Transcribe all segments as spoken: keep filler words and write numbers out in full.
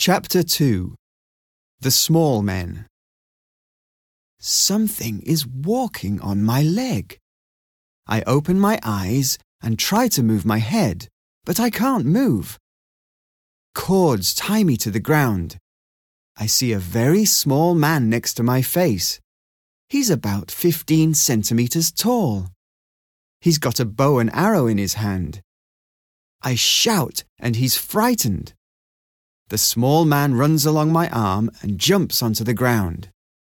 Chapter two. The Small Men. Something is walking on my leg. I open my eyes and try to move my head, but I can't move. Cords tie me to the ground. I see a very small man next to my face. He's about fifteen centimeters tall. He's got a bow and arrow in his hand. I shout and he's frightened. The small man runs along my arm and jumps onto the ground.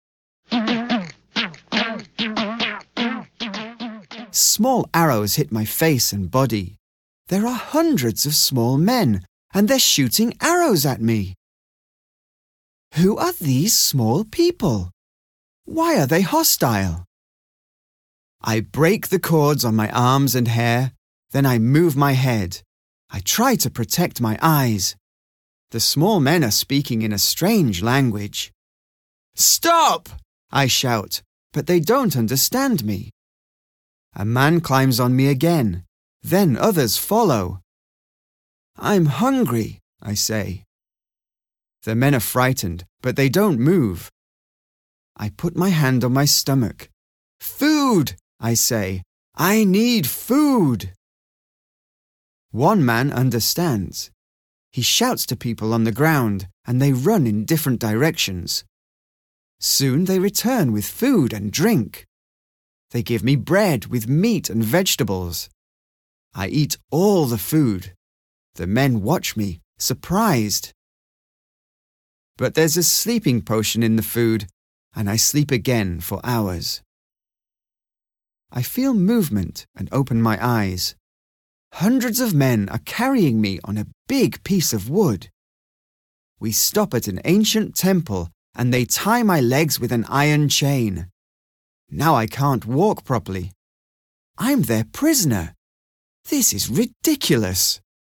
Small arrows hit my face and body. There are hundreds of small men, and they're shooting arrows at me. Who are these small people? Why are they hostile? I break the cords on my arms and hair, then I move my head. I try to protect my eyes. The small men are speaking in a strange language. "Stop!" I shout, but they don't understand me. A man climbs on me again. Then others follow. "I'm hungry," I say. The men are frightened, but they don't move. I put my hand on my stomach. "Food!" I say. "I need food!" One man understands. He shouts to people on the ground, and they run in different directions. Soon they return with food and drink. They give me bread with meat and vegetables. I eat all the food. The men watch me, surprised. But there's a sleeping potion in the food, and I sleep again for hours. I feel movement and open my eyes. Hundreds of men are carrying me on a big piece of wood. We stop at an ancient temple, and they tie my legs with an iron chain. Now I can't walk properly. I'm their prisoner. This is ridiculous.